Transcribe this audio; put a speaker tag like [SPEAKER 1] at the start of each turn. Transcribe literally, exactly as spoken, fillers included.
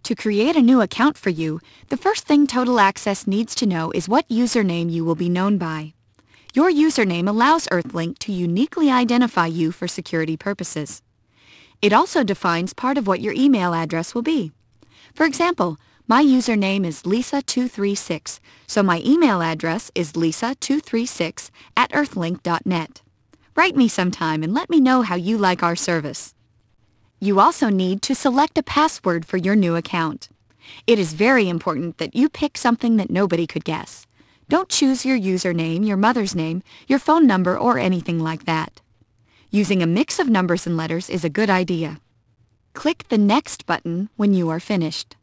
[SPEAKER 1] To create a new account for you, the first thing Total Access needs to know is what username you will be known by. Your username allows Earthlink to uniquely identify you for security purposes. It also defines part of what your email address will be. For example, my username is Lisa two three six, so my email address is lisa two three six at earthlink dot net. Write me sometime and let me know how you like our service. You also need to select a password for your new account. It is very important that you pick something that nobody could guess. Don't choose your username, your mother's name, your phone number, or anything like that. Using a mix of numbers and letters is a good idea. Click the Next button when you are finished.